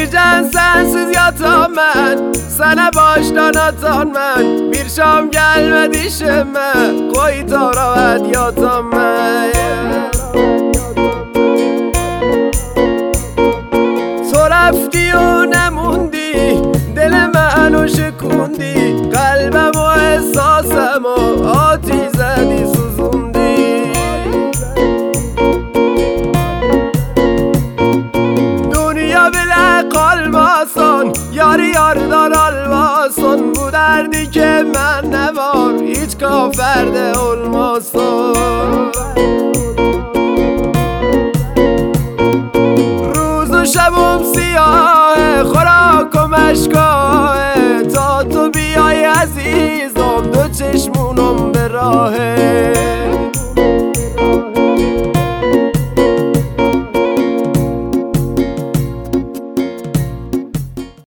Gecen sensiz yatan ben, sana baştan atan ben. Bir şam gelmedi işime, koy taravet yatan ben. تو رفتی و نموندی، دل منو شکوندی، قلبم و احساسم و آتی زدی سوزوندی. دنیا bile kalmasın, yar yardan almasın. Bu derdi ki ben ne var, hiç kaferde olmasın.